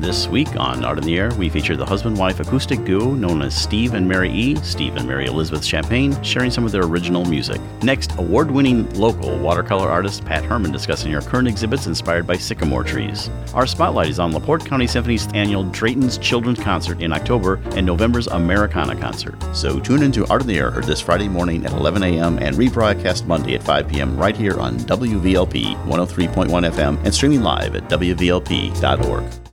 This week on Art in the Air, we feature the husband-wife acoustic duo known as Steve and Mary E., Steve and Mary Elizabeth Champagne, sharing some of their original music. Next, award-winning local watercolor artist Pat Herman discussing her current exhibits inspired by sycamore trees. Our spotlight is on LaPorte County Symphony's annual Drayton's Children's Concert in October and November's Americana Concert. So tune into Art in the Air, heard this Friday morning at 11 a.m. and rebroadcast Monday at 5 p.m. right here on WVLP 103.1 FM and streaming live at WVLP.org.